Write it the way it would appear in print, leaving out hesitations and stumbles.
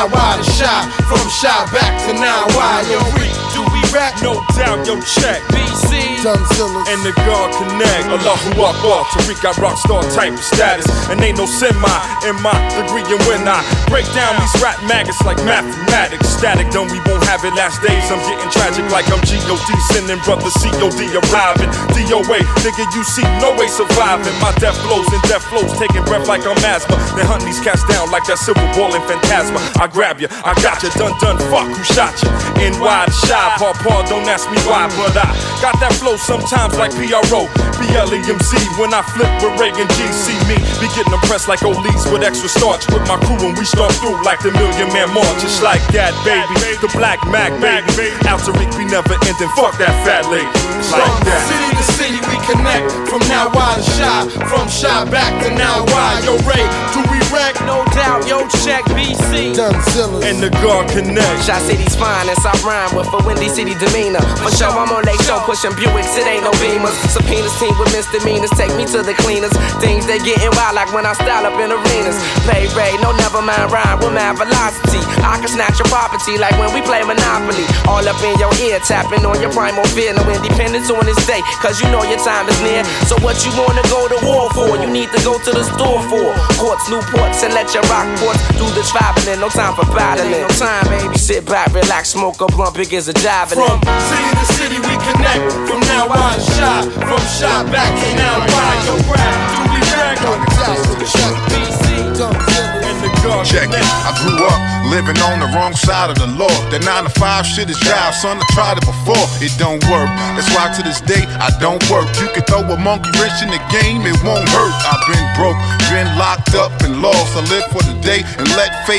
now why the Shy? From Shy back to now why? Yo, do we rap? No doubt, yo, check. BC, Dunzillas, and the God Connect. Allahu Akbar, Tariq got rockstar type of status. And ain't no semi in my degree. And when I break down these rap maggots like mathematics, static done, we won't have it last days. I'm getting tragic like I'm G.O.D. Sending brother C.O.D. arriving. DOA, nigga, you see no way surviving. My death blows and death flows, taking breath like I'm asthma. Then hunting these cats down like that silver ball in Phantasma. I grab you, I got you, done, fuck who shot you. NY the Shy, paw, don't ask me why, but I got that flow sometimes like PRO, BLEMZ. When I flip with Reagan G, see me be getting impressed like O'Lees with extra starch. With my crew and we start through like the Million Man March. Just like that, baby, the Black Mac, baby. Out Tariq, we never ending, fuck that fat lady. It's like that. City to city we connect. From now why the Shy? From Shy back to now why? Yo, Ray, do we wreck? No doubt, yo, check BC. Dunzillas, And the God Connect. Shy City's finest, I rhyme with a Windy City demeanor. For sure, I'm on Lake Show pushing Buicks, it ain't no Beamers. Subpoenas team with misdemeanors, take me to the cleaners. Things they getting wild like when I style up in arenas. Play Ray, no never mind rhyme with mad velocity. I can snatch your property like when we play Monopoly. All up in your ear, tapping on your primal fear. No independence on this day, cause you know your time is near. So what you wanna go to war for? You need to go to the store for Courts, new ports, and let your rock ports do the traveling. No time for battling. No time, baby. Sit back, relax, smoke a blunt, big as a javelin. From city to city we connect. From now why the Shy? From Shy back to now why? Yo, rap, do we wreck? Dunzillas, And the God Check it, Connect. I grew up living on the wrong side of the law. That 9 to 5 shit is job, son, I tried it before, it don't work. That's why to this day, I don't work. You can throw a monkey wrench in the game, it won't hurt. I've been broke, been locked up and lost. I live for the day and let fate